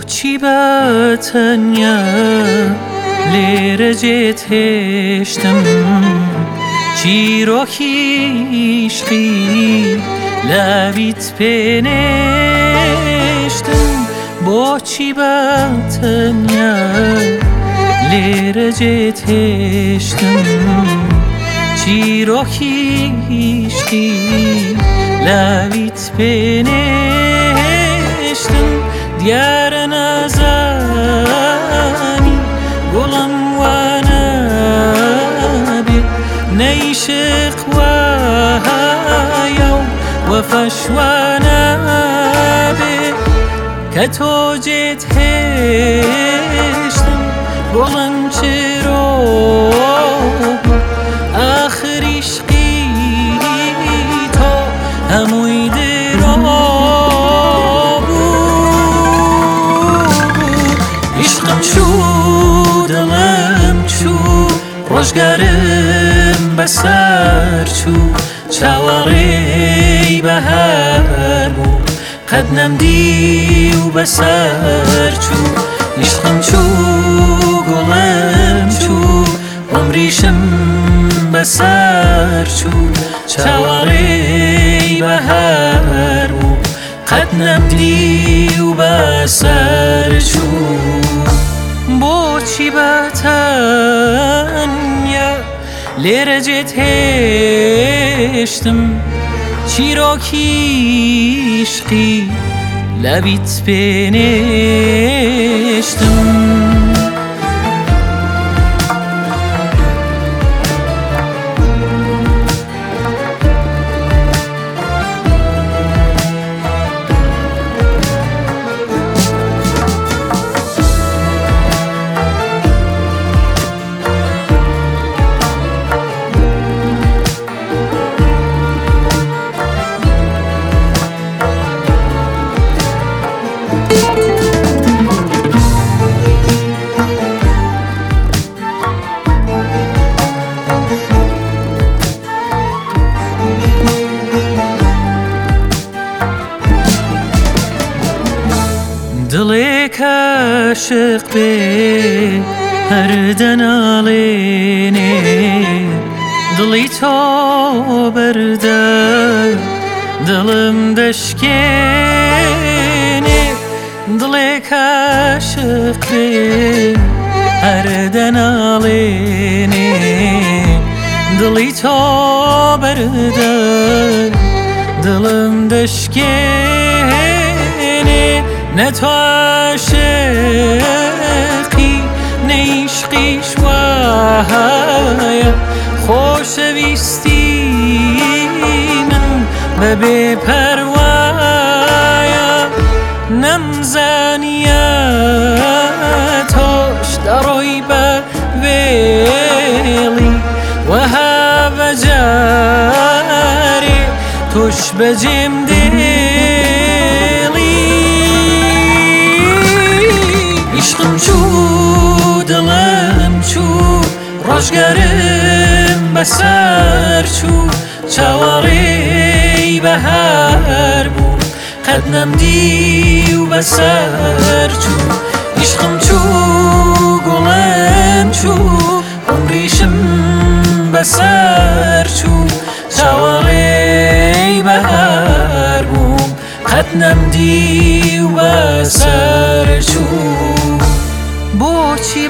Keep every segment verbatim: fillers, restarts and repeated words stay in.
بۆچی بەتەنیا لێرە جێت هێشتم چیرۆکی عیشقی لاویت پێنێشتم بۆچی بەتەنیا لێرە جێت هێشتم چیرۆکی عیشقی لاویت پێنێشتم دیارە نازانی گوڵم وانەبێ نەیشق وایە و وەفەش وانەبێ کە تۆ جێت هێشتم گوڵم چرۆ ئاخر عیشقی تۆ هەمووی درۆ ڕۆژگارم بەسەر چوو چاوەڕێی بەهار بوو قەت نەمدی و بەسەر چوو عیشقم چوو گوڵم چوو عومریشم بەسەر چوو چاوەڕێی بەهار بوو قەت نەمدی و بەسەر چوو بۆچی بەتەنیا لێرە جێت هێشتم چیرۆکی عیشقی لەبیت پێنێشتم دڵێک عاشق بێ هەردە ناڵێنێ دڵی تۆ بەردە دڵم دەشکێنێ دڵێک عاشق بێ هەردە ناڵێنێ دڵی تۆ بەردە دڵم دەشکێنێ نە تۆ عاشقی نە عیشقیش وایە خۆشەویستی من بە بێپەروایە نەمزانیە تۆش دەڕۆی بە وێڵی وەها بەجارێ تۆش بەجێم عیشقم چوو دڵم چوو ڕۆژگارم بەسەر چوو چاوەڕێی بەهار بوو قەت نەمدی و بەسەر چوو عیشقم چوو گوڵم چوو عومریشم بەسەر چوو چاوەڕێی بەهار بوو قەت نەمدی و بەسەر چوو بۆچی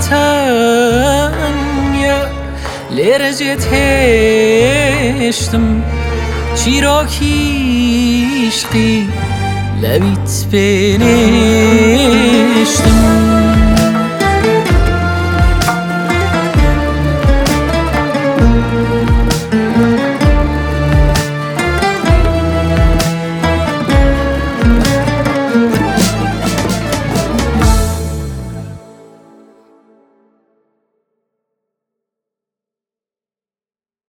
بەتەنیا لێرە جێت هێشتم چیرۆکی عیشقی لەبیت پێنێشتم